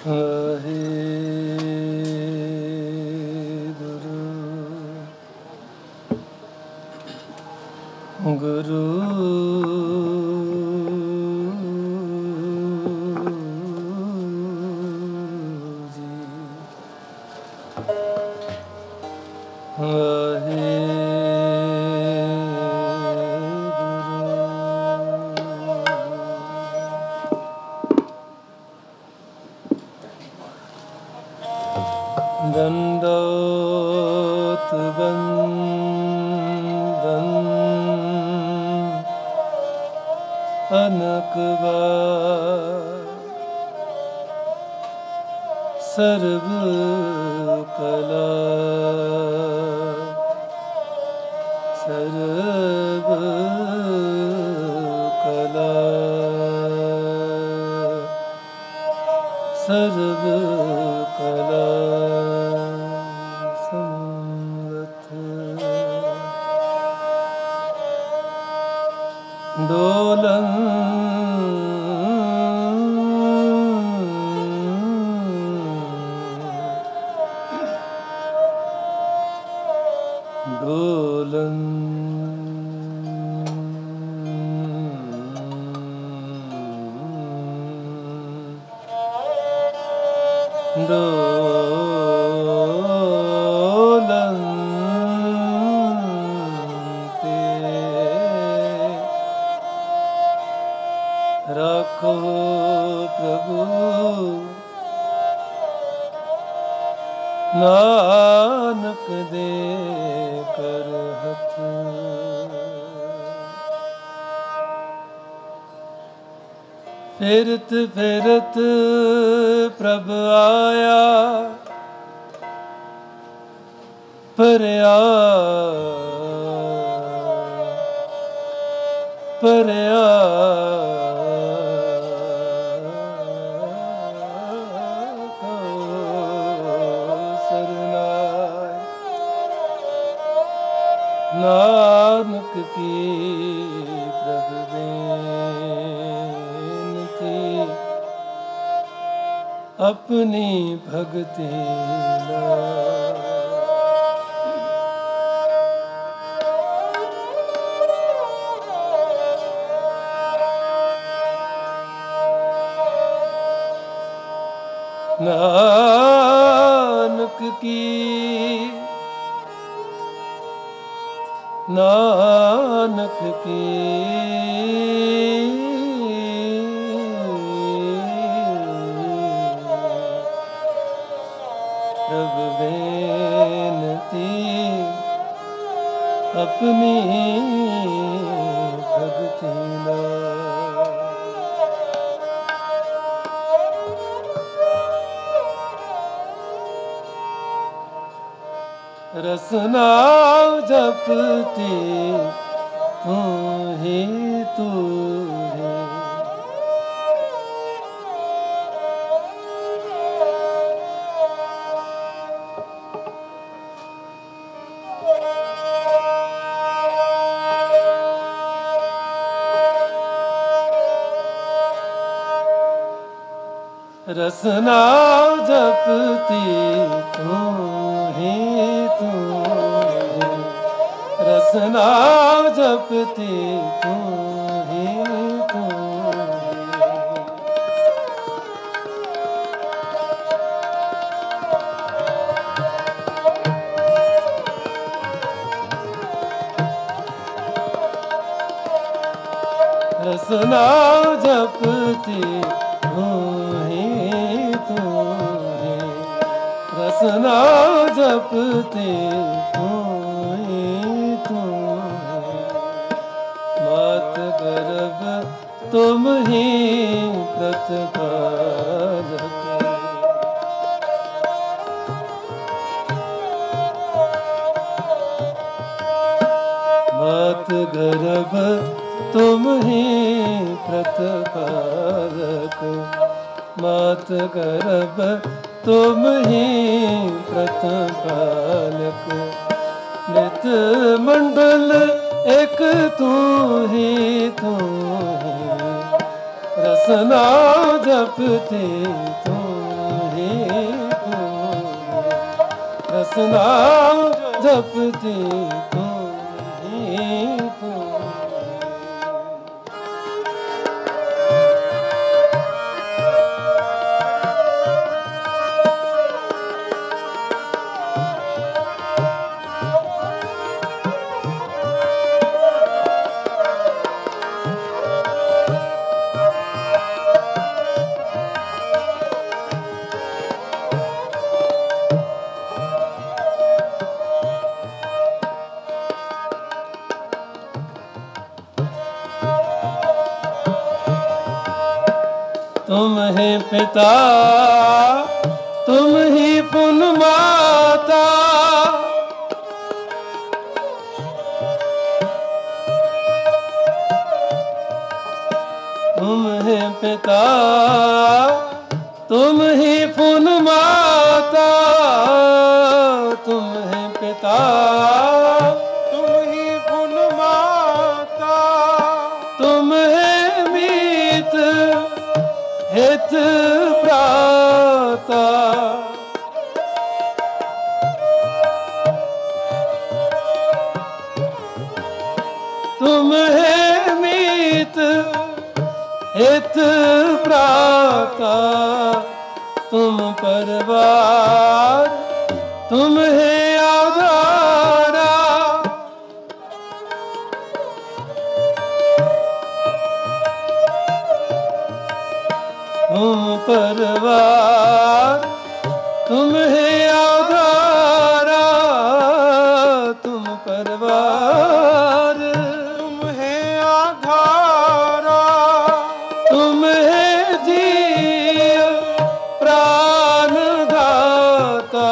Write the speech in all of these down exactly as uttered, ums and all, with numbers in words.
वाहे गुरु गुरु जी। वाहे दंडोत बंदन अनक बार सर्व कला सर्व कला सर्व कला डोलन डोलन डोलन राखो प्रभु नानक दे कर हथ। फिरत फिरत प्रभ आया परया परया नानक की प्रभ बेनती अपनी भक्ति ला। नानक की नानक की प्रभ बेनती अपनी भक्ति ला। रसना जपती तू ही तू ही रसना जपती तू ही तू ही रसना जपती तू ही तू रसना जपती तू ही तू ही रसना जपती तू ही तू ही मात गर्भ तुम ही प्रतिपालक मात गर्भ तुम ही प्रतिपालक मात गर्भ तुम ही प्रतिपालक नित मंडल एक तू ही तू ही रसना जपती तू रसना जपती तू ही तू। तुम ही पिता तुम ही पुन माता, तुम ही पिता तुम ही पुन माता, तुम ही पिता तुम ही पुन माता, तुम है मीत हित प्राता, तुम है मीत हित प्राता, तुम परवार तुम है आधारा, तुम परवार तुम है आधारा, तुम परवार तुम है आधारा, तुम है जीव प्राण दाता,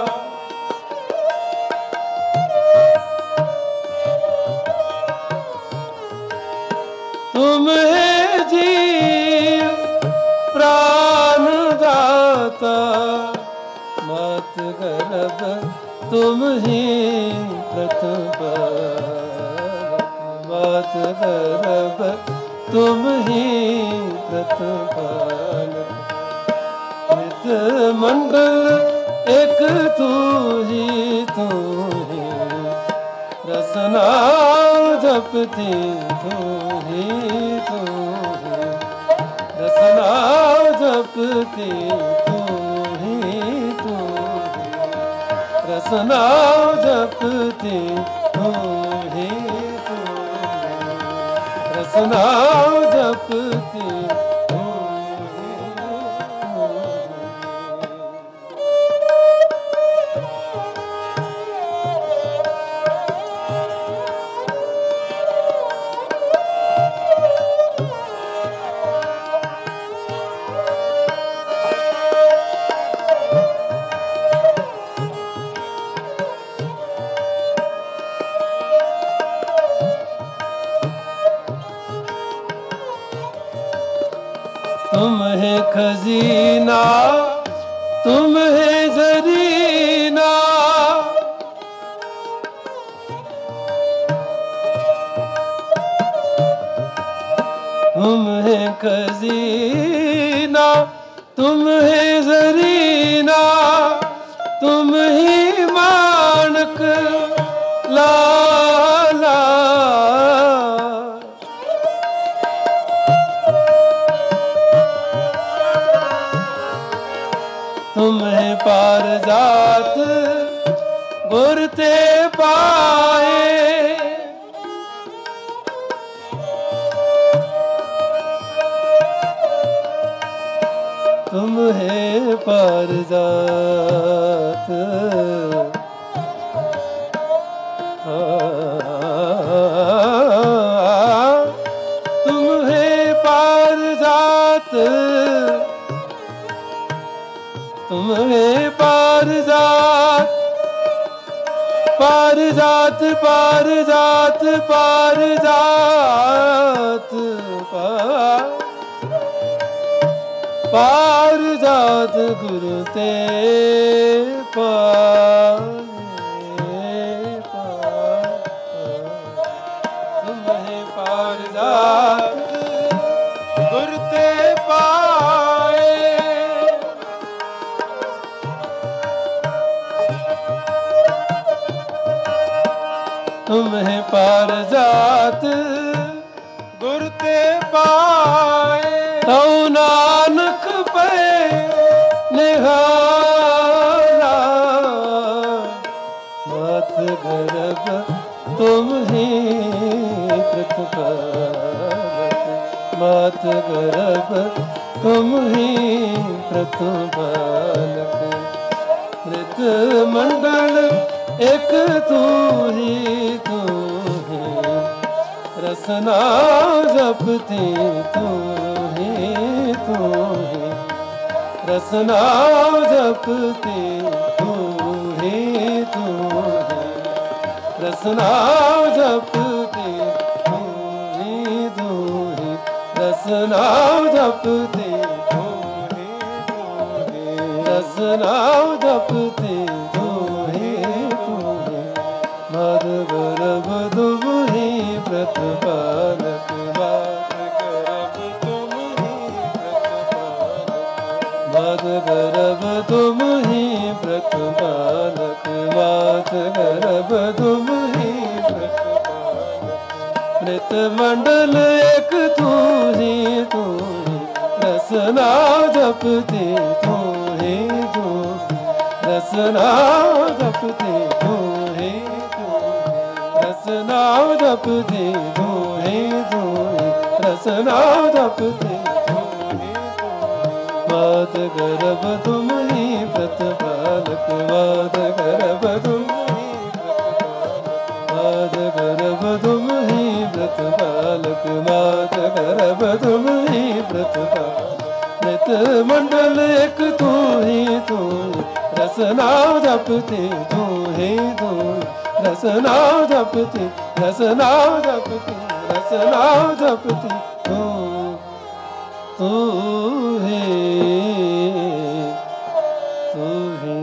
तुम है जीव प्राण दाता, मात गर्भ तुम ही प्रतिपालक, मात गर्भ तुम ही प्रतिपालक, नित मंडल एक तू ही तू ही, रसना जपती तू ही तू ही, रसना जपती तू ही तू ही, रसना जपती तू ही तू ही, रसना जपती तू ही तू ही। तुम है खजीना तुम है जरीना, तुम है खजीना तुम है जरीना, तुम ही मानक लाला, तुम है पारजात गुर ते पाए, तुम है पारजात तुम है पारजात, तुम है पारजात, पारजात पारजात पारजात पारजात गुरु ते पाए, तुम है पारजात गुरु ते पाए। पार जात गुर ते पाए तौ नानक पे निहारा मात गर्भ तुम ही प्रतिपालक मात गर्भ तुम ही प्रतिपालक मृत मंडल एक तू ही तू ही रसना जपती तू ही तू ही रसना जपती तू ही तू ही रसना जपती तू ही तू ही रसना जपती तू ही तू ही रसना जपती तू ही तू ही मद गर्भ तुम ही प्रतिपालक मद गर्भ तुम ही प्रतिपालक मद गर्भ तुम ही प्रतिपालक मद गर्भ तुम ही प्रतिपालक मृत मंडल एक तू ही तू ही रसना जपती तू ही तू रसना जपती तू ही तू रसना जपती तू ही तू रसना जपती तू ही तू मात गर्भ तुम ही प्रतिपालक मात गर्भ तुम ही मात गर्भ तुम ही प्रतिपालक मात गर्भ तुम ही प्रतिपालक मृत मंडल एक तू ही तू रसना जपती तू ही तू रसना जपती रसना जपती रसना जपती तू तू ही तू ही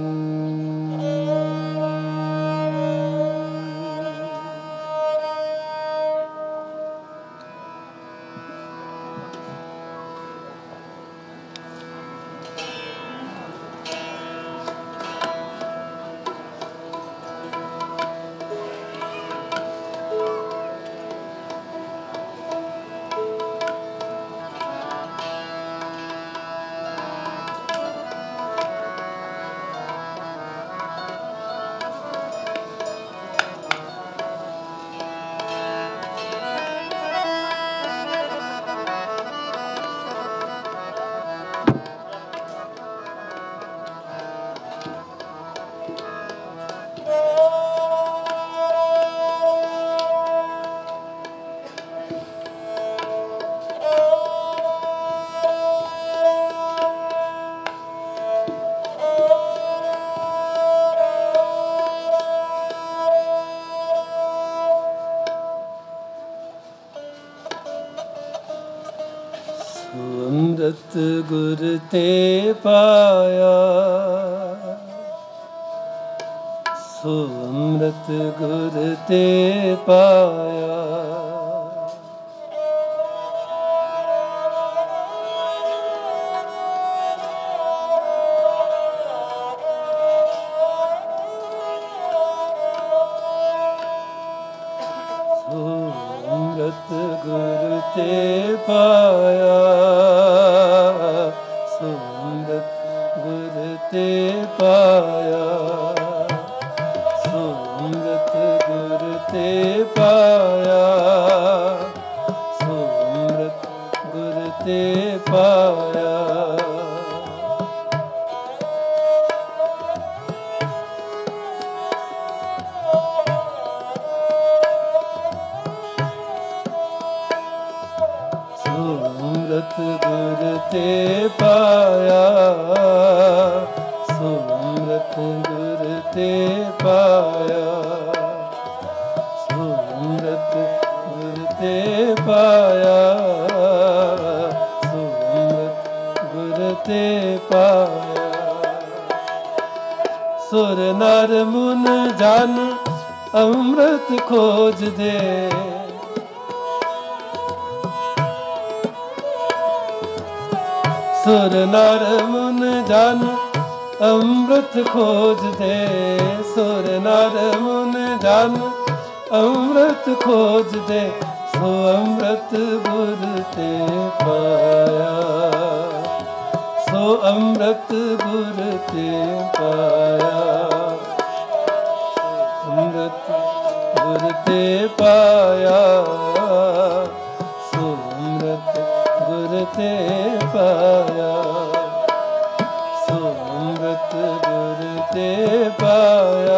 अमृत गुर ते पाया सो अमृत गुर ते पाया सो अमृत गुर ते पाया सुमृत गुर ते पाया सुमृत गुर ते पाया सुमृत गुर ते पाया सुमृत गुर ते पाया सुमृत गुर ते पाया सुमृत गुर ते पाया सुमृत गुर ते पाया सुर नर मुन जन अमृत खोज दे सुर नर मुन जन अमृत खोज दे सुर नर मुन जन ਅੰਮ੍ਰਿਤ ਖੋਜਦੇ ਸੋ ਅੰਮ੍ਰਿਤ ਗੁਰ ਤੇ ਪਾਇਆ, ਸੋ ਅੰਮ੍ਰਿਤ ਗੁਰ ਤੇ ਪਾਇਆ, ਅੰਮ੍ਰਿਤ ਗੁਰ ਤੇ ਪਾਇਆ, ਸੋ ਅੰਮ੍ਰਿਤ ਗੁਰ ਤੇ ਪਾਇਆ, ਸੋ ਅੰਮ੍ਰਿਤ ਗੁਰ ਤੇ ਪਾਇਆ,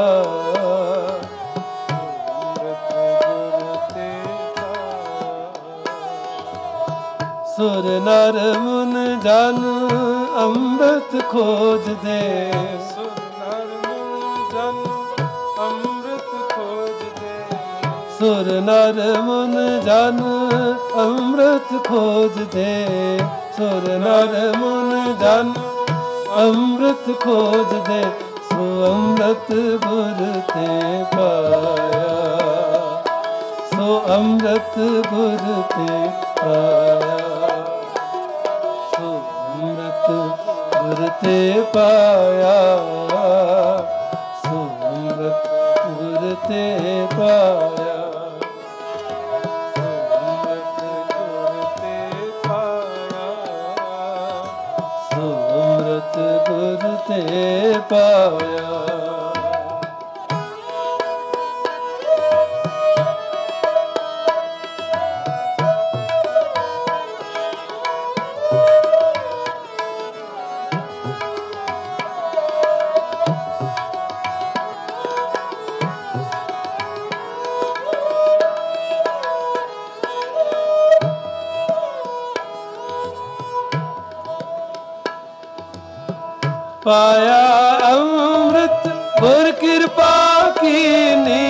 ਸੁਰ ਨਰ ਮੁਨ ਜਨ ਅੰਮ੍ਰਿਤ ਖੋਜਦੇ, ਸੁਰ ਨਰ ਮੁਨ ਜਨ ਅੰਮ੍ਰਿਤ ਖੋਜਦੇ, ਸੁਰ ਨਰ ਮੁਨ ਜਨ ਅੰਮ੍ਰਿਤ ਖੋਜਦੇ, ਸੁਰ ਨਰ ਮੁਨ ਜਨ ਅੰਮ੍ਰਿਤ ਖੋਜਦੇ, ਸੋ ਅੰਮ੍ਰਿਤ ਗੁਰ ਤੇ ਪਾਇਆ, ਸੋ ਅੰਮ੍ਰਿਤ ਗੁਰ ਤੇ ਪਾਇਆ, ਸੋ ਅੰਮ੍ਰਿਤ ਗੁਰ ਤੇ ਪਾਇਆ, ਸੋ ਅੰਮ੍ਰਿਤ ਗੁਰ ਤੇ ਪਾਇਆ, ਸੋ ਅੰਮ੍ਰਿਤ ਗੁਰ ਤੇ ਪਾਇਆ, ਸੋ ਅੰਮ੍ਰਿਤ ਗੁਰ ਤੇ ਪਾਇਆ। ਪਾਇਆ ਅੰਮ੍ਰਿਤ ਗੁਰ ਕਿਰਪਾ ਕੀਨੀ,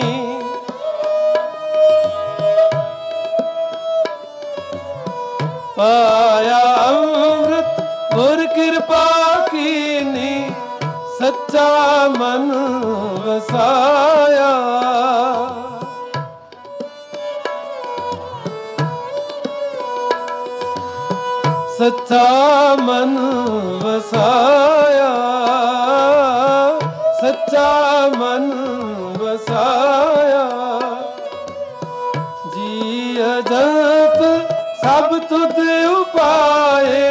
ਪਾਇਆ ਅੰਮ੍ਰਿਤ ਗੁਰ ਕਿਰਪਾ ਕੀਨੀ, ਸੱਚਾ ਮਨ ਵਸਾਇਆ, ਸੱਚਾ ਮਨ ਵਸਾਇਆ, ਸੱਚਾ ਮਨ ਵਸਾਇਆ, ਜੀ ਅਜੰਤ ਸਭ ਤੁਧ ਉਪਾਏ,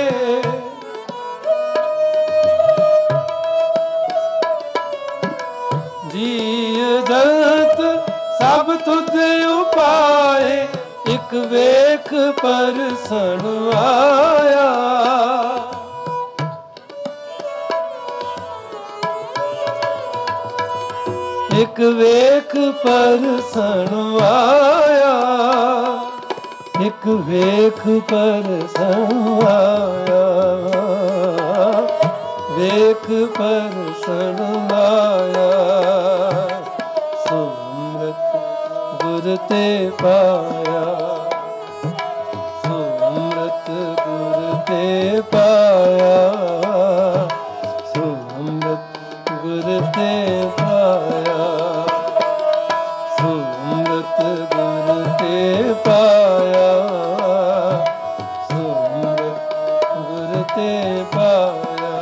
ਜੀ ਅਜੰਤ ਸਭ ਤੁਧ ਉਪਾਏ, ਇਕ ਵੇਖ ਪਰਸਨ ਆਇਆ, ਇਕ ਵੇਖ ਪਰਸਨ ਆਇਆ, ਇਕ ਵੇਖ ਪਰਸਨ ਆਇਆ, ਵੇਖ ਪਰਸਨ ਆਇਆ, ਸੋ ਅੰਮ੍ਰਿਤ ਗੁਰ ਤੇ ਪਾਇਆ, ਸੋ ਅੰਮ੍ਰਿਤ ਗੁਰ ਤੇ ਪਾਇਆ, ਸੋ ਅੰਮ੍ਰਿਤ ਗੁਰ ਤੇ ਪਾਇਆ, ਸੋ ਅੰਮ੍ਰਿਤ ਗੁਰ ਤੇ ਪਾਇਆ, ਸੋ ਅੰਮ੍ਰਿਤ ਗੁਰ ਤੇ ਪਾਇਆ।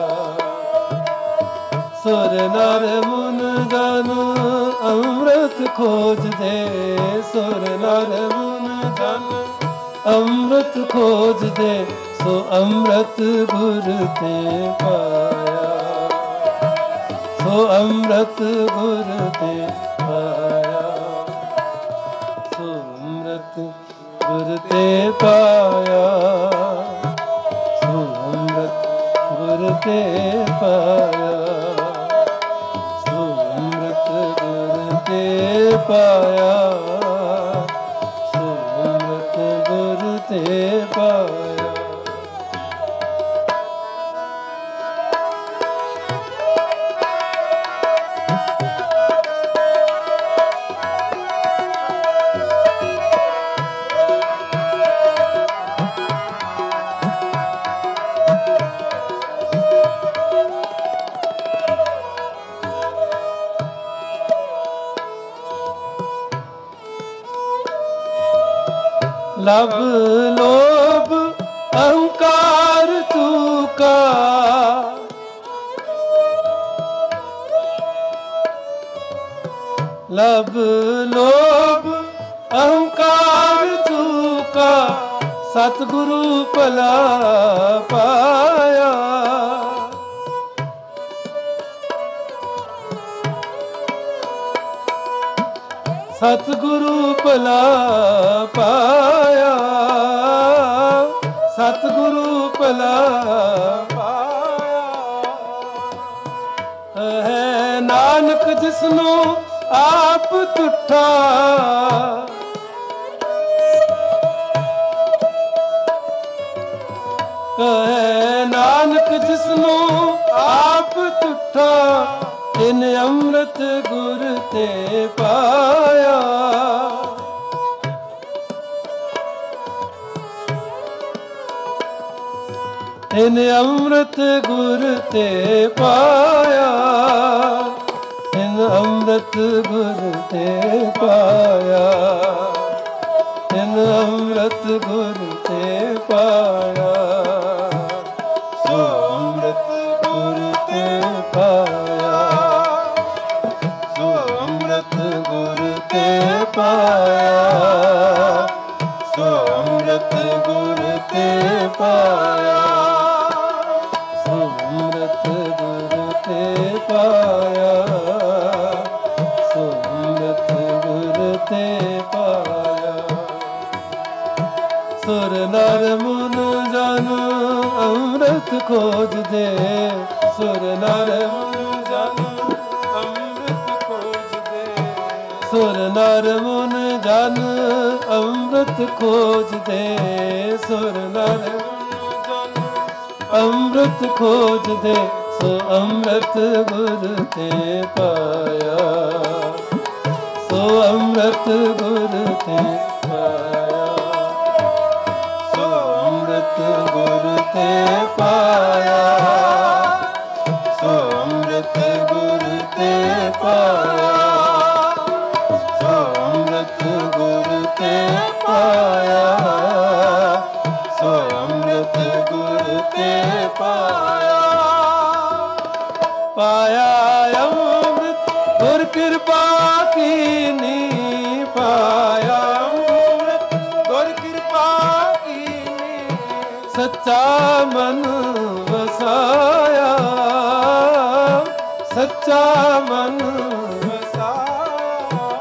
ਸੁਰ ਨਰ ਮੁਨ ਜਨ ਅੰਮ੍ਰਿਤ ਖੋਜਦੇ, ਸੁਰ ਨਰ ਮੁਨ ਜਨ ਅੰਮ੍ਰਿਤ ਖੋਜਦੇ, ਸੋ ਅੰਮ੍ਰਿਤ ਗੁਰ ਤੇ ਪਾਇਆ, ਸੋ ਅੰਮ੍ਰਿਤ ਗੁਰ ਤੇ ਪਾਇਆ, ਸੋ ਅੰਮ੍ਰਿਤ ਗੁਰ ਤੇ ਪਾਇਆ, ਸੋ ਅੰਮ੍ਰਿਤ ਗੁਰ ਤੇ ਪਾਇਆ, ਸੋ ਅੰਮ੍ਰਿਤ ਗੁਰ ਤੇ ਪਾਇਆ, ਸੋ ਅੰਮ੍ਰਿਤ ਗੁਰ ਤੇ ਪਾਇਆ। ਲਭ ਲੋਭ ਅਹੰਕਾਰ ਚੂਕਾ, ਲਭ ਲੋਭ ਅਹੰਕਾਰ ਚੂਕਾ ਸਤਿਗੁਰੂ ਭਲਾ ਪਾਇਆ। ਸਤਿਗੁਰੂ ਭਲਾ ਪਾਇਆ, ਸਤਿਗੁਰੂ ਭਲਾ ਪਾਇਆ ਹੈ। ਨਾਨਕ ਜਿਸਨੂੰ ਆਪ ਤੁਠਾ ਹੈ, ਨਾਨਕ ਜਿਸਨੂੰ ਆਪ ਤੁਠਾ ਤਿਨ ਅੰਮ੍ਰਿਤ ਗੁਰ ਤੇ ਪਾਇਆ। ਤਿਨ ਅੰਮ੍ਰਿਤ ਗੁਰ ਤੇ ਪਾਇਆ, ਤਿਨ ਅੰਮ੍ਰਿਤ ਗੁਰ ਤੇ ਪਾਇਆ, ਤਿਨ ਅੰਮ੍ਰਿਤ ਗੁਰ ਤੇ ਪਾਇਆ। ਸੋ ਅੰਮ੍ਰਿਤ ਗੁਰ ਤੇ ਪਾਇਆ, ਸੋ ਅੰਮ੍ਰਿਤ ਗੁਰ ਤੇ ਪਾਇਆ, ਸੋ ਅੰਮ੍ਰਿਤ ਗੁਰ ਤੇ ਪਾਇਆ, ਸੋ ਅੰਮ੍ਰਿਤ ਗੁਰ ਤੇ ਪਾਇਆ, ਸੋ ਅੰਮ੍ਰਿਤ ਗੁਰ ਤੇ ਪਾਇਆ। ਸੁਰ ਨਰ ਮੁਨ ਜਨ ਅੰਮ੍ਰਿਤ ਖੋਜਦੇ, ਸੁਰ ਨਰ ਮੁਨ ਜਨ ਅੰਮ੍ਰਿਤ ਖੋਜਦੇ, ਸੁਰ ਨਰ ਮੁਨ ਜਨ ਅੰਮ੍ਰਿਤ ਖੋਜਦੇ, ਸੁਰ ਨਰ ਮੁਨ ਜਨ ਅੰਮ੍ਰਿਤ ਖੋਜਦੇ, ਸੋ ਅੰਮ੍ਰਿਤ ਗੁਰ ਤੇ ਪਾਇਆ, ਸੋ ਅੰਮ੍ਰਿਤ ਗੁਰ ਤੇ ਪਾਇਆ, ਸੋ ਅੰਮ੍ਰਿਤ ਗੁਰ ਤੇ ਪਾਇਆ, ਸੋ ਅੰਮ੍ਰਿਤ ਗੁਰ ਤੇ ਪਾਇਆ, ਸੋ ਅੰਮ੍ਰਿਤ ਗੁਰ ਤੇ ਪਾਇਆ, ਸੋ ਅੰਮ੍ਰਿਤ ਗੁਰ ਤੇ ਪਾਇਆ। ਪਾਇਆ ਅੰਮ੍ਰਿਤ ਗੁਰ ਕਿਰਪਾ ਕੀਨੀ, ਪਾਇਆ ਅੰਮ੍ਰਿਤ ਗੁਰ ਕਿਰਪਾ ਕੀਨੀ, ਸੱਚਾ ਮਨ ਵਸਾਇਆ, ਸੱਚਾ ਮਨ ਵਸਾਇਆ।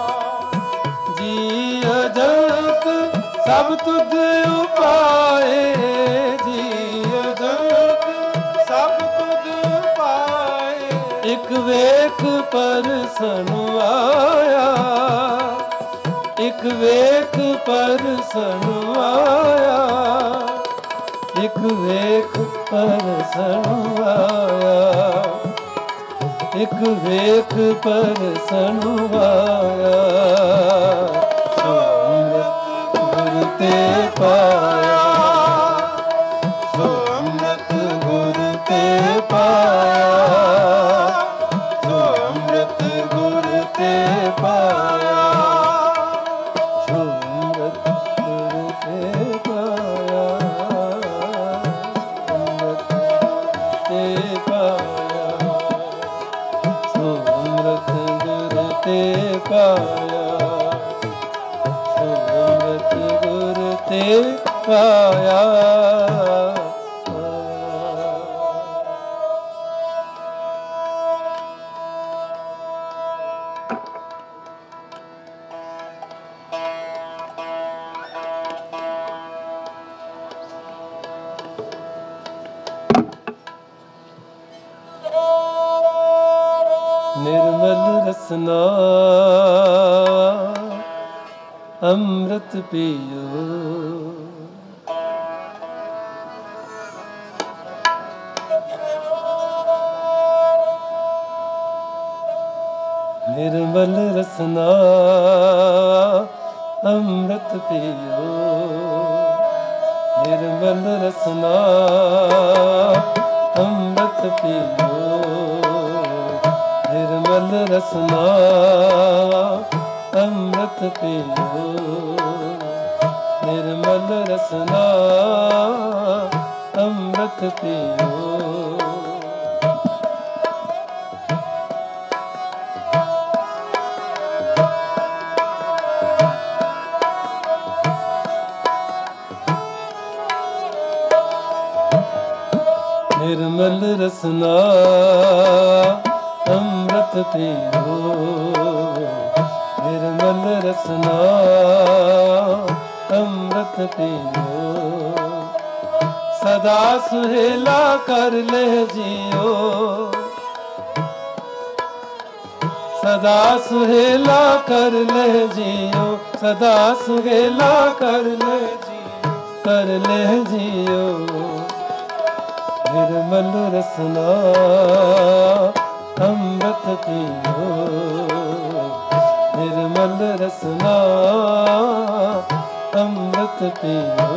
ਜੀ ਅਜੰਤ ਸਭ ਤੁਧ ਉਪਾਏ, ਜੀ ਅਜੰਤ ਸਭ ਤੁਧ ਉਪਾਏ, ਇਕ ਵੇਖ ਪਰਸਨ ਆਇਆ, ਇਕ ਵੇਖ ਪਰਸਨ ਆਇਆ, ਇਕ ਵੇਖ ਪਰਸਨ ਆਇਆ, ਇਕ ਵੇਖ ਪਰਸਨ ਆਇਆ। ਸੋ ਅੰਮ੍ਰਿਤ ਗੁਰ ਤੇ ਪਾਇਆ, ਸੋ ਅੰਮ੍ਰਿਤ ਗੁਰ ਤੇ ਪਾਇਆ, ਸੋ ਅੰਮ੍ਰਿਤ ਗੁਰ ਤੇ ਪਾਇਆ, ਸੋ ਅੰਮ੍ਰਿਤ ਗੁਰ ਤੇ ਪਾਇਆ, ਅੰਮ੍ਰਿਤ ਤੇ ਪਾਇਆ, ਸੋ ਅੰਮ੍ਰਿਤ ਗੁਰ ਤੇ ਪਾਇਆ, ਸੋ ਅੰਮ੍ਰਿਤ ਗੁਰ ਤੇ ਪਾਇਆ। ਨਿਰਮਲ ਰਸਨਾ ਅੰਮ੍ਰਿਤ ਪੀਓ, ਨਿਰਮਲ ਰਸਨਾ ਅੰਮ੍ਰਿਤ ਪੀਓ, ਨਿਰਮਲ ਰਸਨਾ ਅੰਮ੍ਰਿਤ ਪੀਓ, ਨਿਰਮਲ ਰਸਨਾ ਅੰਮ੍ਰਿਤ ਪੀਓ, ਨਿਰਮਲ ਰਸਨਾ ਅੰਮ੍ਰਿਤ ਪੀਓ। निर्मल रसना अमृत पियो, निर्मल रसना अमृत पियो। सदा सुहेला कर ले जियो, सदा सुहेला कर ले जियो, सदा सुहेला कर ले जियो, कर ले जियो। निर्मल रसना अमृत पियो, निर्मल रसना अमृत पियो।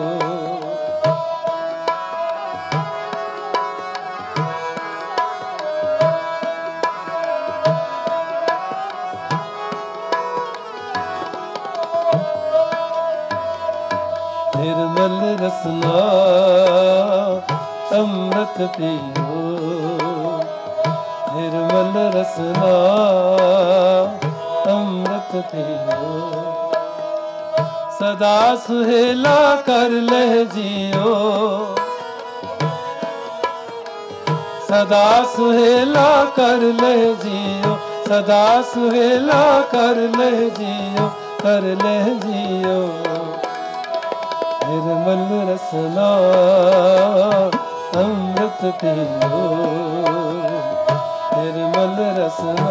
निर्मल रसना अमृत पियो, निर्मल रसना अमृत पियो। सदा सुहेला कर ले जियो, सदा सुहेला कर ले जियो, सदा सुहेला कर ले जियो, कर ले जियो। निर्मल रसना अमृत पियो, निर्मल रसना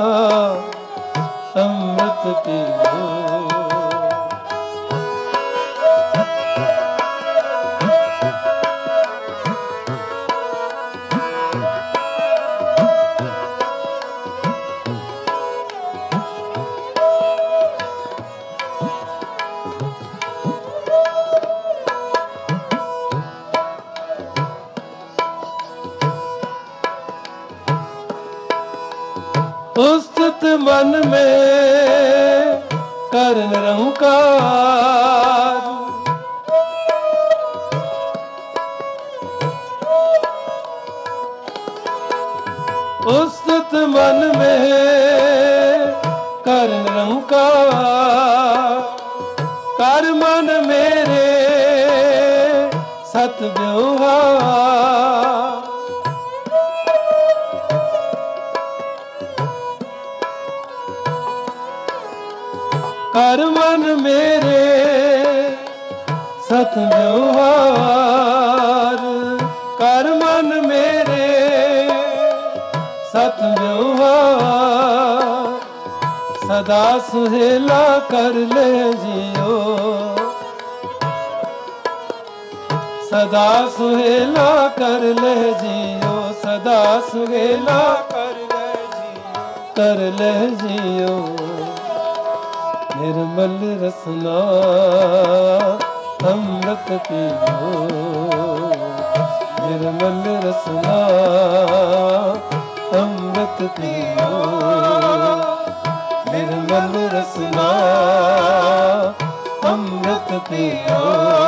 अमृत पियो। उस्तत मन में कर निरंकार, उस्तत मन में कर निरंकार। कर मन मेरे सत व्यवहार, कर मन मेरे सत व्यवहार, कर मन मेरे सत व्यवहार। सदा सुहेला कर ले जियो, सदा सुहेला कर ले जियो, सदा सुहेला कर ले जियो, कर ले जियो। निर्मल रसना अमृत पियो, निर्मल रसना अमृत पियो, निर्मल रसना अमृत पियो,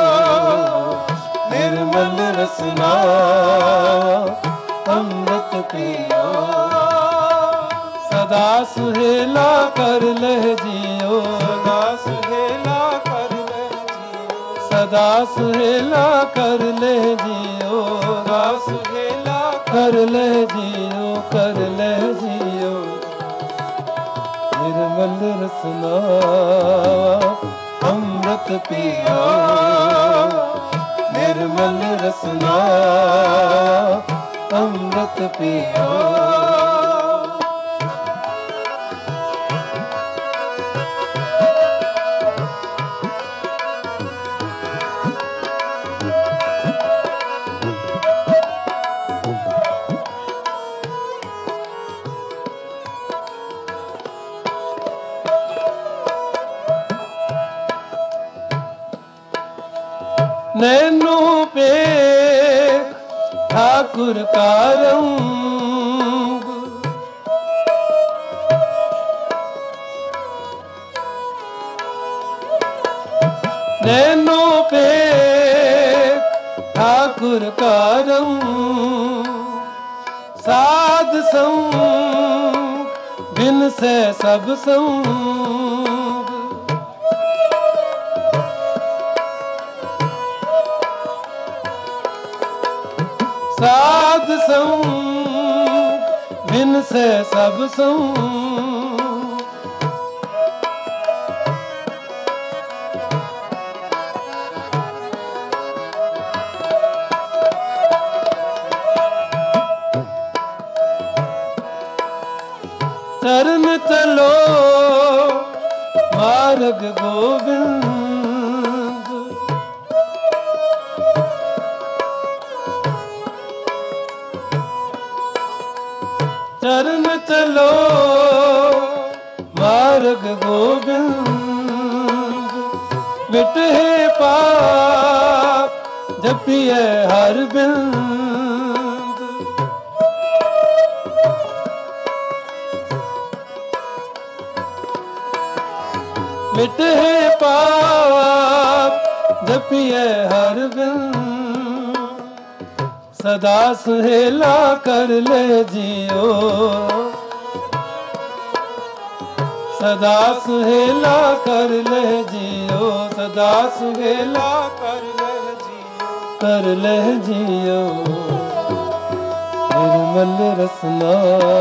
निर्मल रसना अमृत पियो। सदा सुहेला कर ले जियो, सदा सुहेला कर ले जियो, सदा सुहेला कर ले जियो, सदा सुहेला कर ले जियो, कर ले जियो। निर्मल रसना अमृत पियो, निर्मल रसना अमृत पियो। नैनो पे ठाकुर का रंग, नैनो पे ठाकुर का रंग। साध संग बिन से सब संग, साध संग बिन से सब संग। चरण चलो मार्ग गोविंद, चरण चलो मार्ग गोविंद। मिटे पाप जपिए हर बिंद, मिटे पाप जपिए हर बिंद। सदा सुहेला कर ले जियो, सदा सुहेला कर ले जियो, सदा सुहेला कर ले जियो, कर ले जियो। निर्मल रसना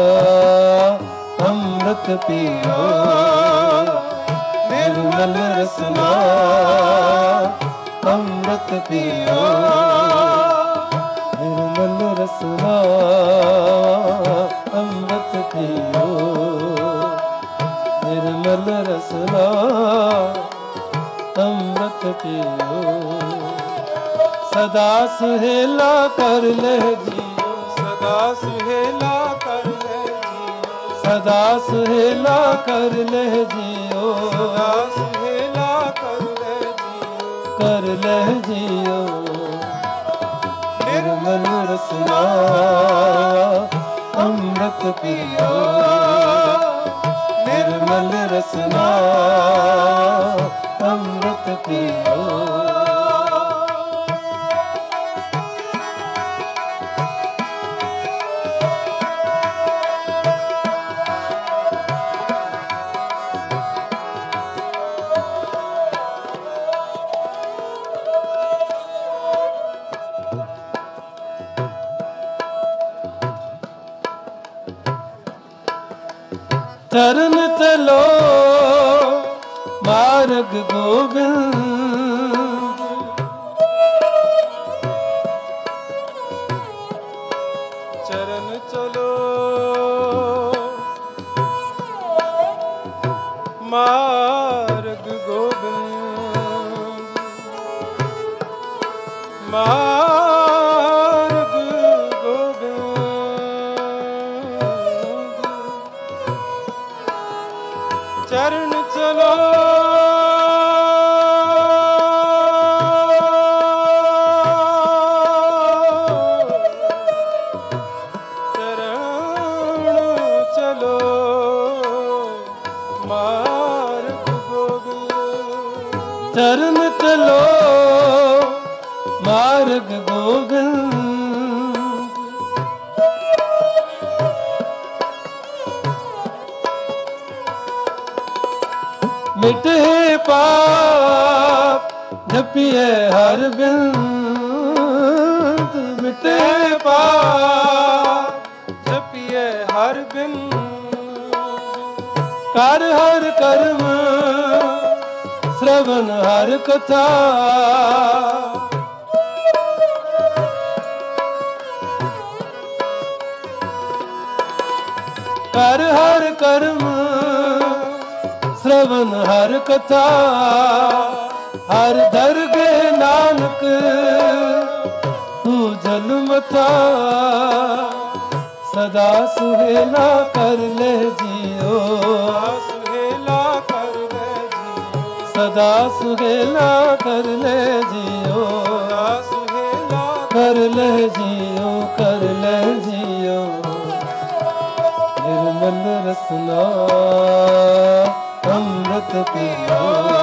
अमृत पियो, निर्मल रसना अमृत पियो, निर्मल रसना अमृत पियो, निर्मल रसना अमृत पियो। सदा सुहेला कर ले जियो, सदा सुहेला कर ले जियो, सदा सुहेला कर ले जियो, सदा सुहेला कर ले जियो, कर ले जियो। निर्मल रसना अमृत पियो, निर्मल रसना अमृत पियो। चरण चलो मार्ग गोविंद, चरण चलो मार्ग गोविंद, मार्ग गोविंद। चरण चलो चरण चलो मार्ग गोविंद। मिटे पाप जपिए हर बिंद, मिटे पाप जपिए हर बिंद। कर हर कर्म श्रवण हर कथा, कर हर कर्म श्रवण हर कथा। हर दरगे नानक तू जल मथा, सदा सुहेला कर ले जियो, सुहेला कर ले जियो, सदा सुहेला कर ले जियो, सुहेला कर ले जियो, कर ले जियो। निर्मल रसना अमृत पियो,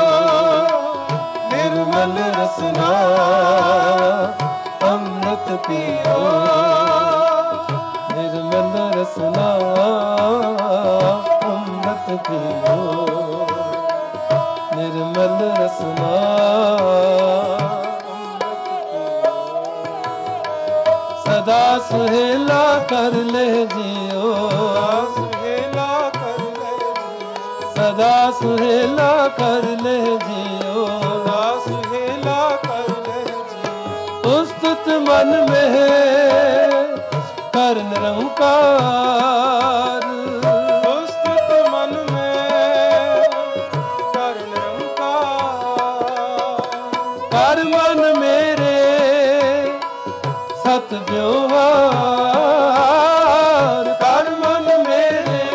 निर्मल रसना अमृत पियो, निर्मल रसना अमृत पियो, निर्मल रसना अमृत पियो। सदा सदा सुहेला कर ले जियो सुहेला कर ले जियो सदा सुहेला कर ले जियो सदा सुहेला कर ले जियो उस्तुत मन में कर निरंकार उस्तुत मन में कर निरंकार कर मन मेरे सत व्यवहार कर मन मेरे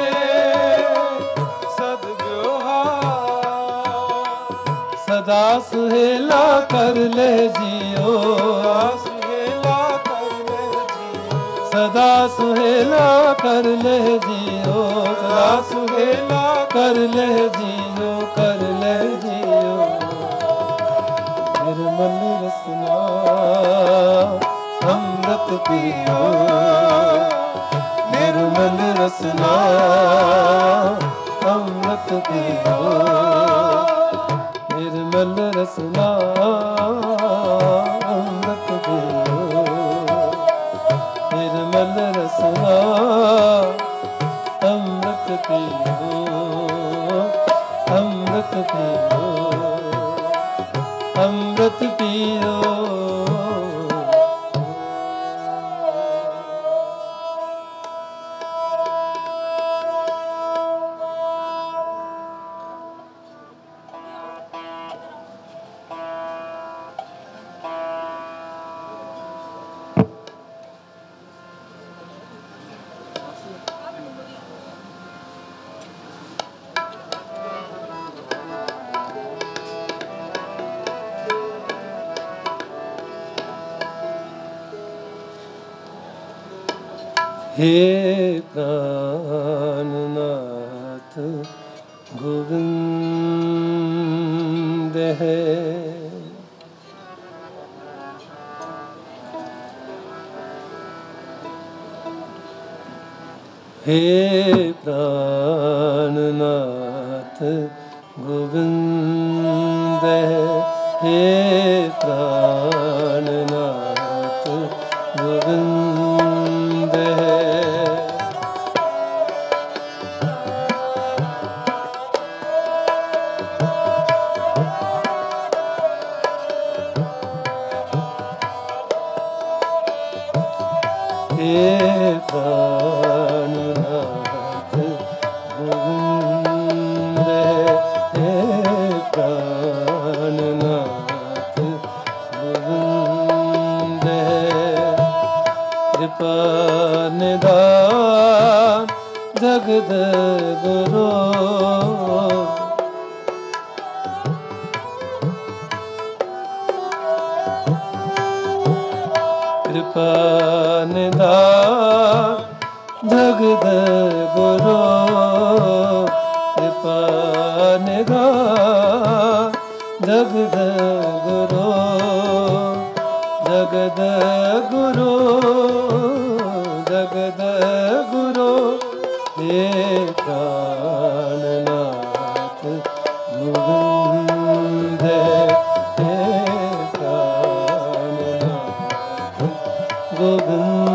सद व्यवहार सदा सुहेला कर ले जियो सुहेला कर ले जियो सदा सुहेला कर ले जियो सदा सुहेला कर ले जियो कर ले जियो निर्मल रसना अमृत पियो निर्मल रसना अमृत पियो निर्मल रसना अमृत पियो निर्मल रसना अमृत पियो अमृत पियो अमृत पियो हे प्राणनाथ गोविंद है हे प्राणनाथ गोविंद है हे प्राणनाथ गोविंद है हे प्राणनाथ गोविंद हे प्राणनाथ गोविंद कृपा निधान जगद गुरु कृपा निधान जगद गुरु कृपा निधान जगद गुरु जगद गुरु जगद गुरु हे प्राणनाथ गोविंद हे प्राणनाथ गोविंद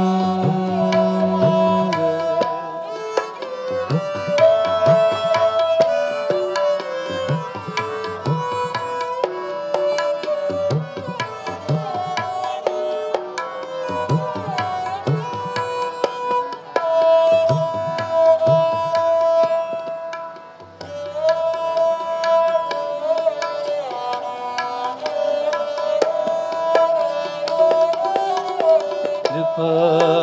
कृपा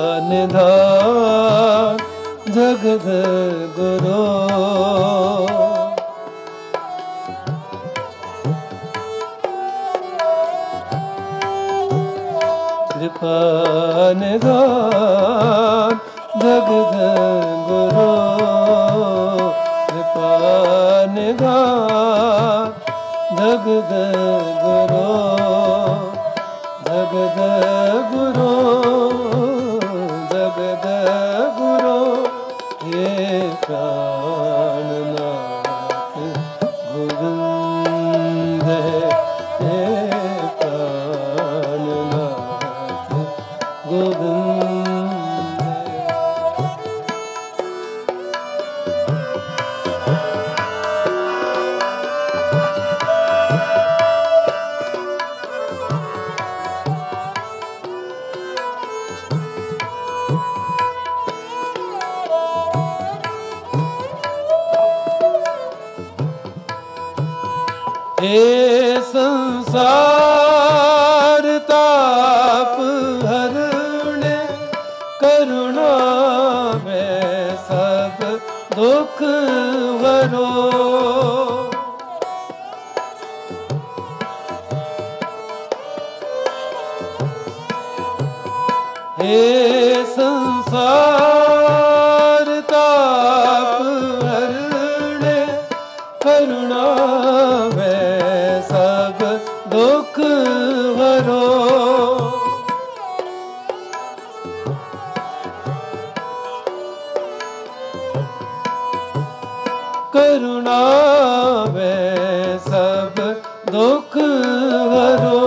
निधान जगद गुरु कृपा निधान जगद गुरु कृपा निधान जगद गुरु जगद गुरु जगद गुरु हे प्राणनाथ गोविंद हे प्राणनाथ गोविंद हे संसार ताप हरणे करुणा वे सब दुख हरो। करुणा वे सब दुख हरो।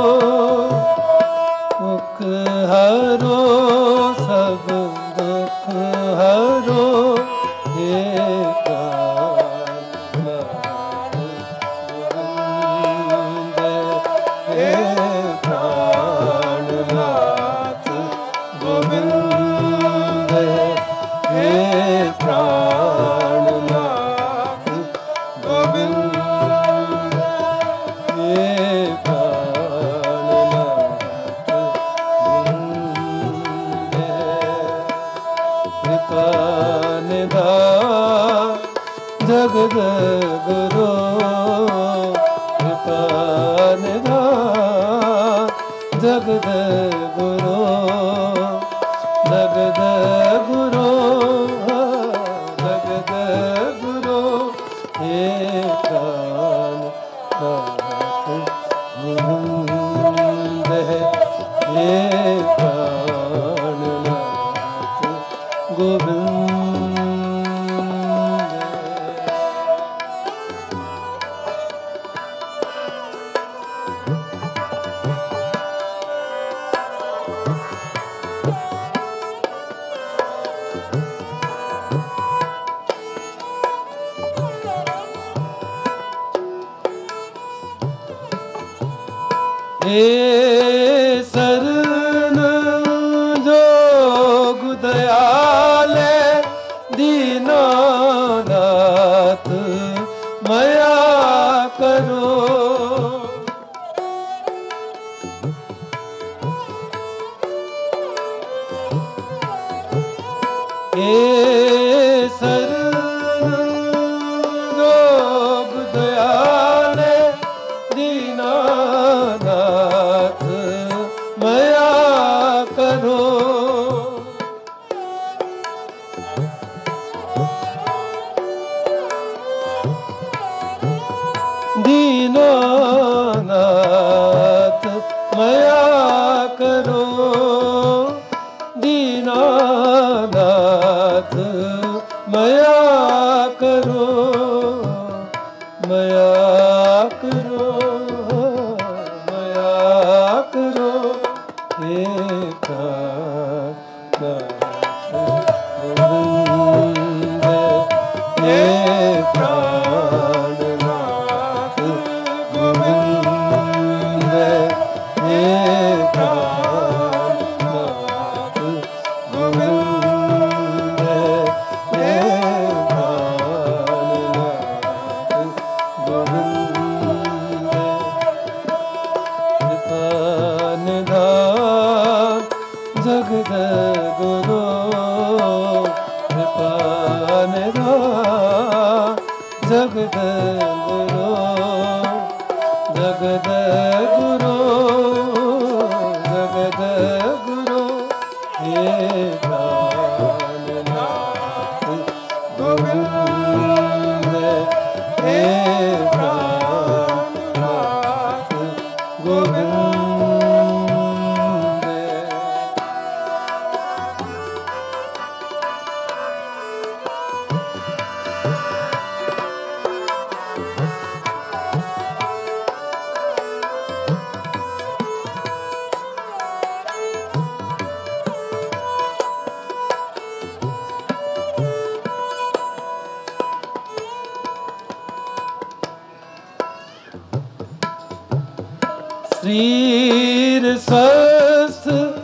दुख हरो सब दुख हरो। हे प्राणनाथ गोविंद, हे प्राणनाथ गोविंद, हे प्राणनाथ गोविंद, हे प्राणनाथ गोविंद। कृपा निधान जगद गुरु, कृपा निधान जगद गुरु, जगद गुरु, जगद गुरु। हे प्राणनाथ गोविंद, हे प्राणनाथ गोविंद। हे शरण जोग दयाले दीनानाथ मया करो। हे शरण जोग दयाले दीनानाथ मया करो। दीनानाथ मया करो। दीनानाथ मया करो। मया करो, मया करो। हे प्राणनाथ गोविंद, हे प्राणनाथ गोविंद, हे प्राणनाथ गोविंद, हे प्राणनाथ गोविंद। कृपा निधान जगद गुरु, कृपा निधान जगद गुरु, जगद गुरु, जगद गुरु। हे प्राणनाथ गोविंद, हे प्राणनाथ गोविंद। शरीर स्वस्थ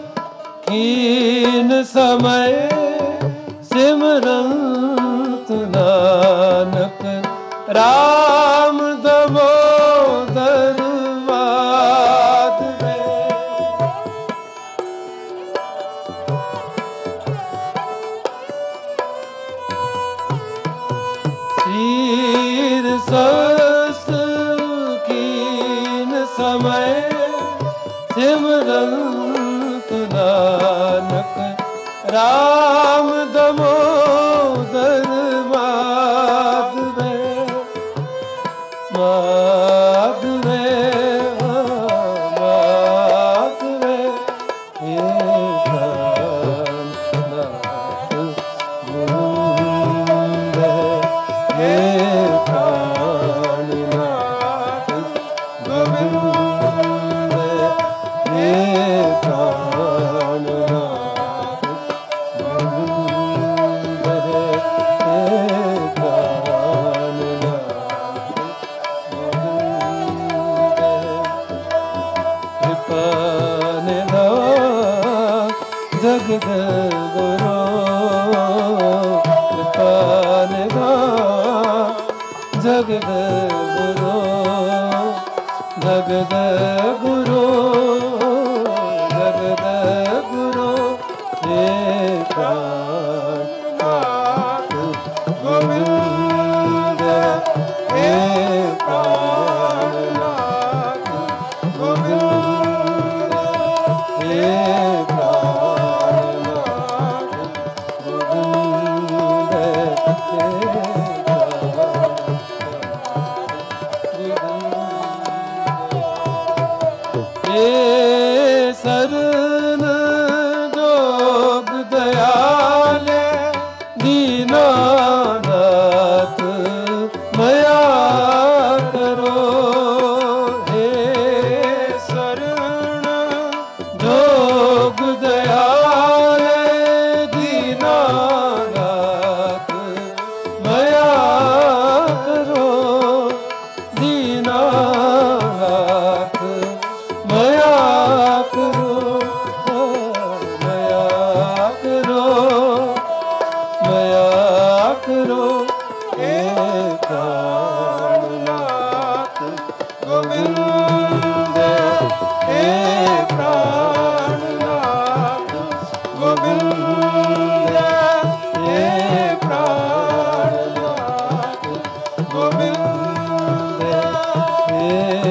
कीन समय सिमरंत नानक राम दमोदर वाद में। शरीर स्वस्थ कीन समय सिमरंत सतु नानक राम दमोदर माधवे माधवे माधवे हे प्राणनाथ गोविंद हे प्राणनाथ गोविंद हे प्राणनाथ गोविंद हे प्राणनाथ कृपा निधान जगत गुरु कृपा निधान जगत गुरु जगत गुरु जगत गुरु हे प्राणनाथ गोविंद हे प्राणनाथ गोविंद हे प्राणनाथ गोविंद हे हे शरण जोग दयाले दीनानाथ मया करो हे शरण जोग दयाले दीनानाथ मया करो दीनानाथ मया करो मया करो मया करो हे प्राणनाथ गोविंद हे प्राणनाथ गोविंद हे प्राणनाथ गोविंद हे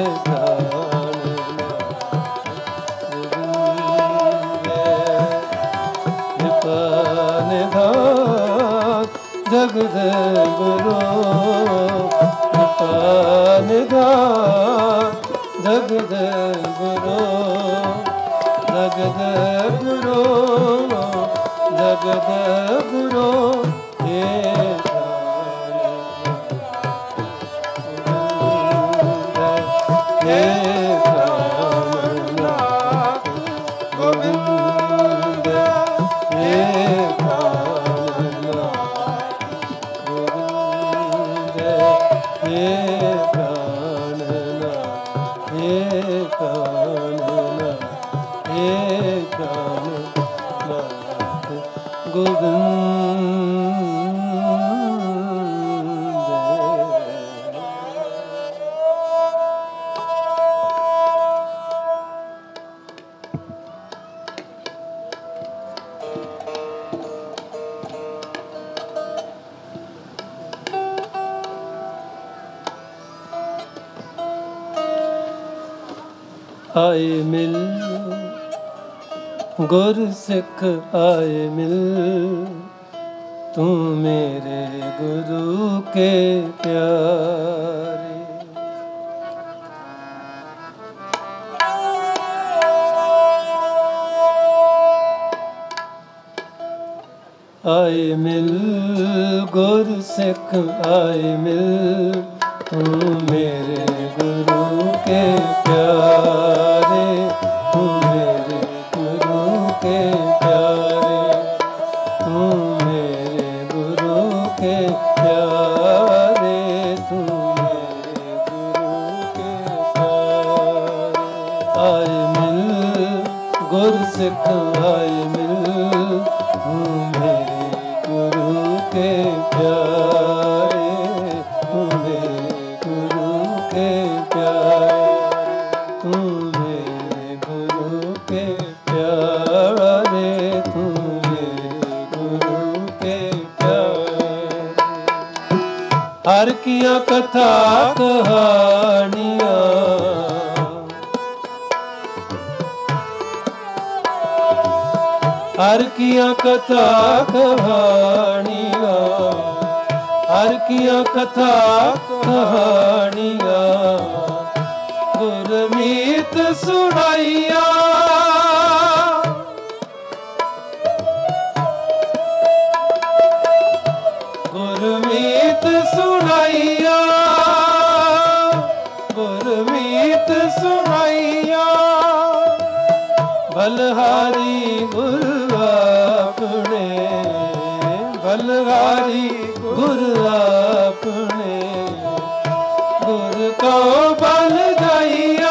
जगत गुरु कृपा निधान जगत गुरु जगत गुरु जगत गुरु हे हे प्राणनाथ गोविंद हे हे प्राणनाथ हे प्राणनाथ हे प्राणनाथ गोविंद आए मिल गुर सिख आए मिल तू मेरे गुरु के प्यारे आए मिल गुर सिख आए मिल तू मेरे गुरु के प्यारे तू मेरे गुरु के प्यारे तू मेरे गुरु के प्यारे तू मेरे गुरु के प्यारे आए मिल गुर सिख आए मिल तू मेरे गुरु के प्यारे तू मेरे गुरु के प्यारे तू मेरे गुरु के प्यारे तू मेरे गुरु के प्यारे हर किया कथा कहानियां हर किया कथा कहानियाँ, हर किया कथा कहानियाँ, गुरमीत सुनाइया, गुरमीत सुनाइया, गुरमीत सुनाइया, बलहारी गुरु अपने, बलहारी गुरु अपने, गुरु को बल जाइया,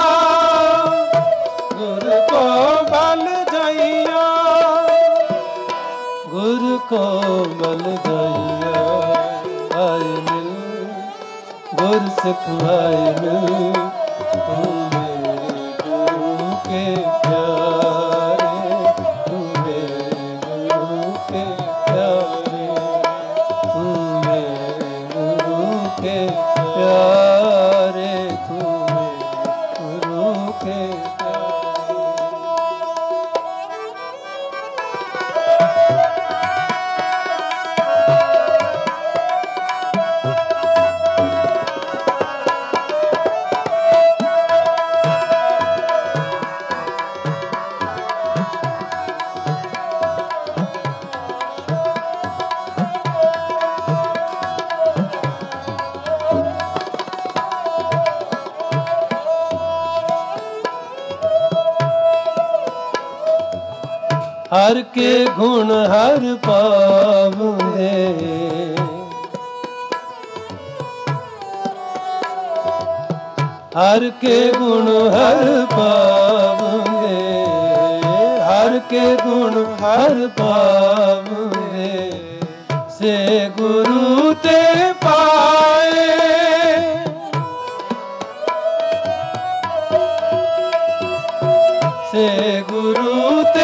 गुरु को बल जाइया, गुरु को बल जाइया, आए मिल गुर सिख आए मिल, तू मेरे गुरु के प्यारे, तू मेरे गुरु के प्यारे, तू मेरे गुरु के प्यारे, तू मेरे गुरु के प्यारे। हर के गुण हर पावंदे, हर के गुण हर पावंदे, हर के गुण हर पावंदे, से गुरु ते पाए, से गुरु ते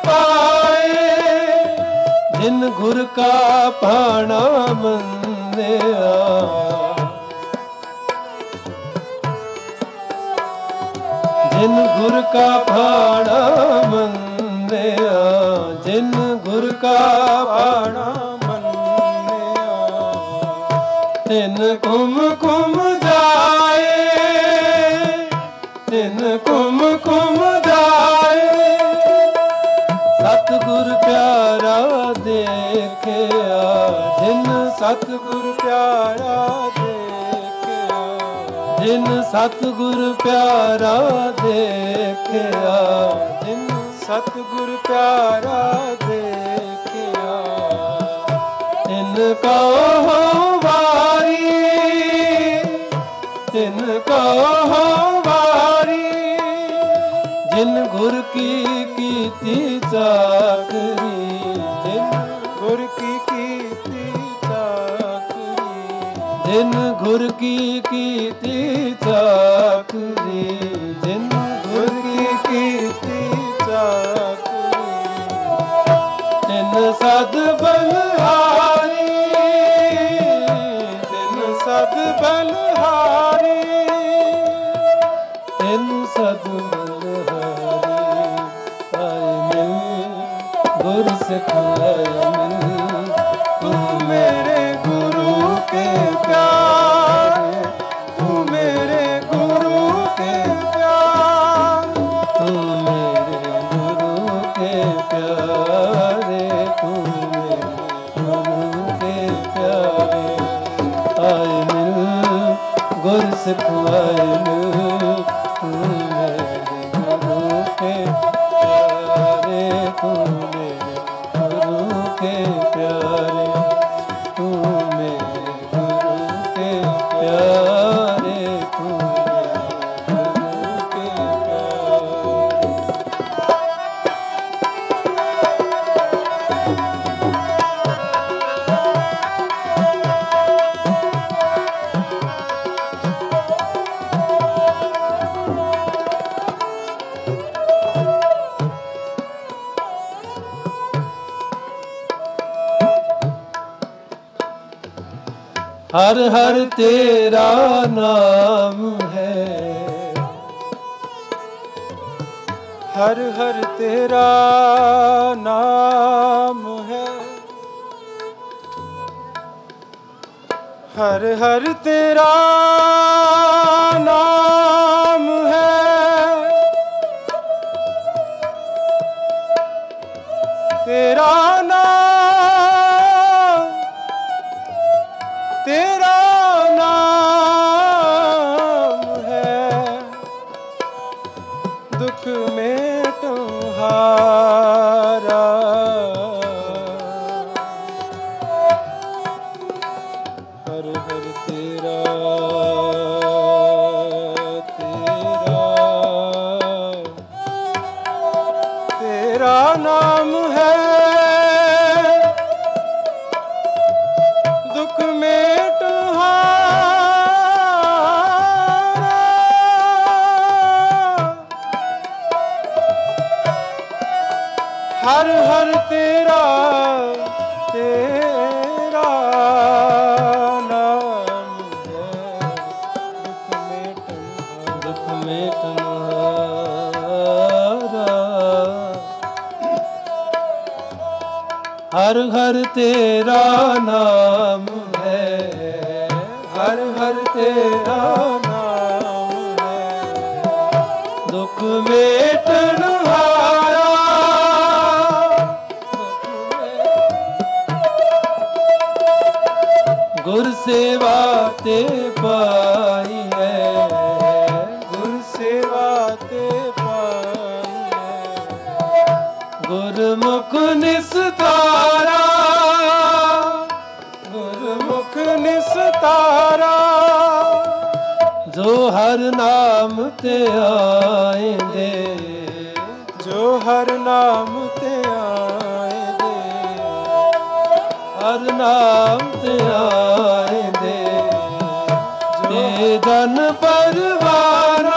जिन गुर का भाना मंदिया, जिन गुर का भाना मंदिया, जिन गुर का भाना मंदिया, तिन कुम कुम जाए, तिन कुम कुम जाए, सतगुर प्यारा देखिया, जिन सतगुर प्यारा देखिया, जिन सतगुर प्यारा देखिया, जिन सतगुर प्यारा देखिया, तिनका हो वारी, तिनका हो वारी, जिन गुर की कीती चाकरी, जिन गुर की कीती चाकरी, जिन गुर की कीती चाकरी, जिन गुर की कीती चाकरी, तिन सद बलहारी, तिन सद बलहारी, तिन सद बलहारी, आए मिल गुर सिख आए मिल, तू मेरे गुरु के प्यारे, तू मेरे गुरु के प्यारे, तू मेरे गुरु के प्यारे, तू मेरे गुरु के प्यारे, आए मिल गुर सिख आए मिल, तू मेरे गुरु के प्यारे, तू मेरे गुरु के प्यारे, तू मेरे गुरु के प्यारे, तू मेरे गुरु के प्यारे। हर हर तेरा नाम है, हर हर तेरा नाम है, हर हर तेरा नाम है, तेरा नाम, तेरा नाम है, दुख में तुम्हारा, हर हर तेरा तेरा तेरा नाम है, दुख में तुम्हारा, हर हर तेरा तेरा नाम है, दुख में तुम्हारा, दुख में तुम्हारा, हर हर तेरा नाम है, हर हर तेरा नाम है, दुख में तुम्हारा, गुर सेवा ते पाई है, गुर सेवा ते पाई है, गुरमुख निस्तारा, गुरमुख निस्तारा, जो हर नाम ते आएंदे, जो हर नाम ते आएंदे, हर नाम ते आएंदे, ते धन परवाना,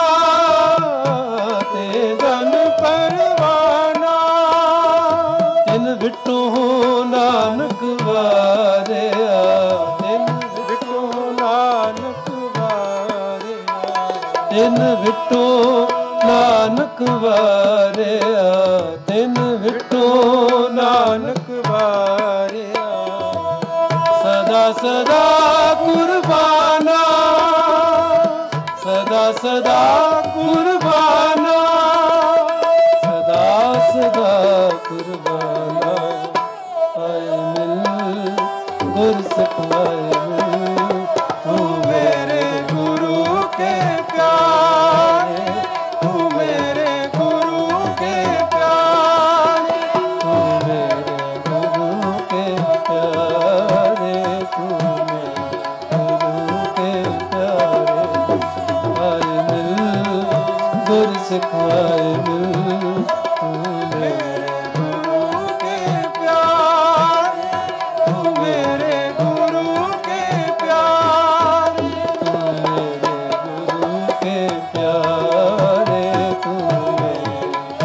ते धन परवाना, तिन बिटू नानक वारिया, तिन बिटू नानक वारिया, तिन बिटू नानक वारिया, तिन बिटू नानक वारिया, सदा सदा कुर्बाना, सदा सदा कुर्बाना, सदा सदा कुर्बाना, आए मिल गुर सिखाए मिल, तू मेरे गुरु के प्यारे, तू मेरे गुरु के प्यारे, तू मेरे गुरु के प्यारे, तू मेरे गुरु के प्यारे, आए मिल गुर सिखाए मिल, तू मेरे गुरु के प्यारे, तू मेरे गुरु के प्यारे, तू मेरे गुरु के प्यारे, तू मेरे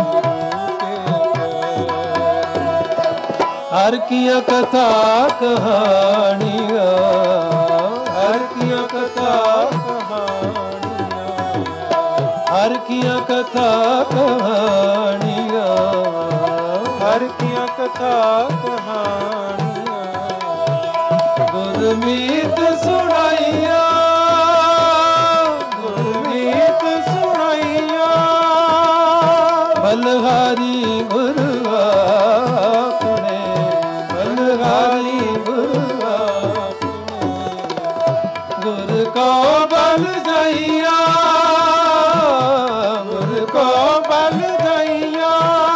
हर किया कथा कहानियाँ, हर किया कथा कहानियाँ, हर किया कथा कहानियाँ, हर किया कथा कहानियाँ, गुरमीत सुनाइया, गुरमीत सुनाइया, बलहारी गुरवा कुने, बलहारी गुरवा गुर को बल जइया, गुर को बल दैया,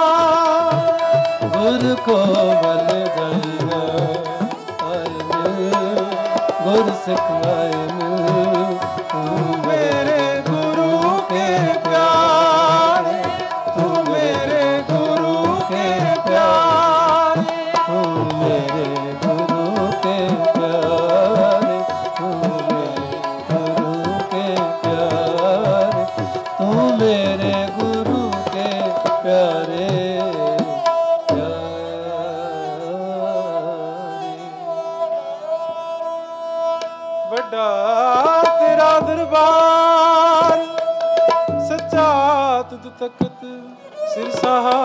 गुर को बल जइया, आए मिल गुर सिखाए मिल, तू मेरे गुरु के प्यारे, तू मेरे गुरु के प्यारे, तू मेरे गुरु के प्यारे, तू मेरे गुरु के प्यारे, तू मेरे गुरु के प्यारे ਵੱਡਾ ਤੇਰਾ ਦਰਬਾਰ, ਸੱਚਾ ਤੁਧ ਤਖਤ ਸਿਰ ਸਹਾ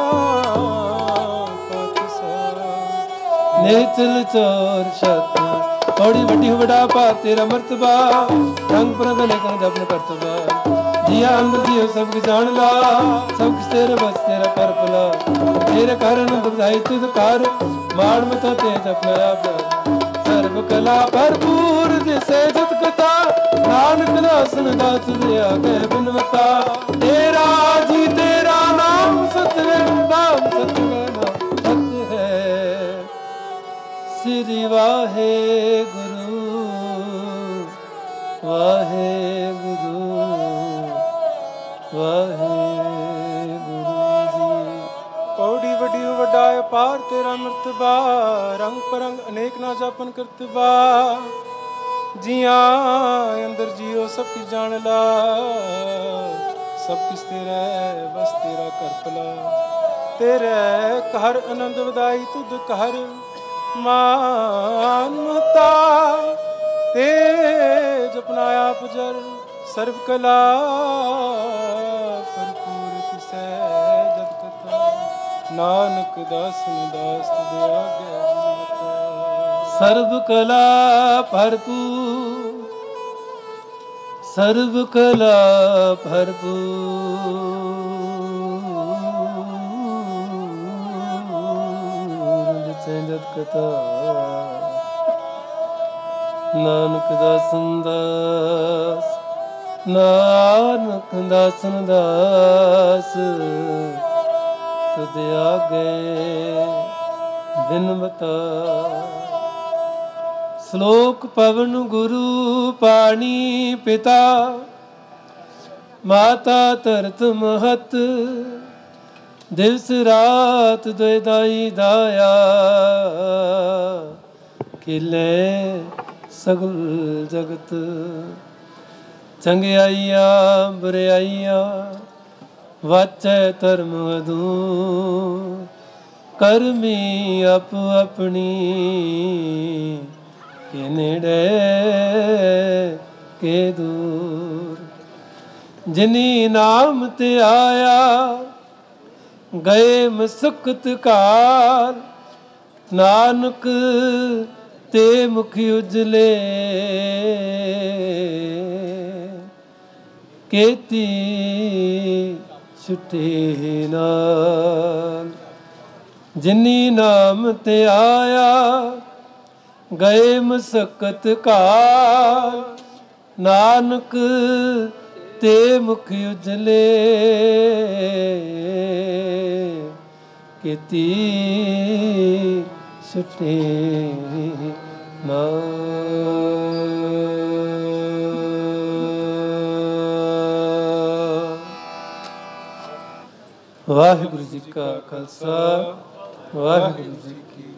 नेचल चोर छत थोड़ी वड्डी बड़ा पा तेरा मर्तबा रंग परंग लेकर जपन करतबा जिया अंदर जियो सब कुछ जान ला सब कुछ तेरे बस तेरा कर पला तेरे कारण बधाई तुझ कार मार मत तेज अपना आप सर्व कला भरपूर जिसे जत कथा नानक दासन दास दिया के बिनवता तेरा जी तेरा नाम सतवे नाम सतवे श्री वाहे गुरु वाहे गुरु वाहे गुरु जी। पौड़ी वडी वड्डा पार तेरा मर्तबा रंग परंग अनेक ना जापन करतबा जिया अंदर जियो सब की जान ला सब किस तेरे बस तेरा कर पला तेरे कहर आनंद वदाई तुद कहर मानता तेज अपनाया पुजर सर्व कला भरपूर तिसै जद कथा नानक दासन दास तुझे आगे सर्व कला भरपूर सर्व कला भरपूर जत कथा नानक दासन दास नानक दासन दास तुझ आगे बिन बता। श्लोक पवन गुरु पाणी पिता माता तरत महत दिवस रात दुदाई दाया किले सगल जगत चंगियाइया बुराइया वाचै धर्म अधू करमी अप अपनी के नेड़े के दूर जिनी नाम ते आया गए मसुकत कार नानक ते मुख उजले केती छुटे नाल जिनी नाम ते आया गए मसकत कार नानक ते मुख उजले केती छुटे नाल। वाहिगुरु जी का खालसा वाहिगुरु जी की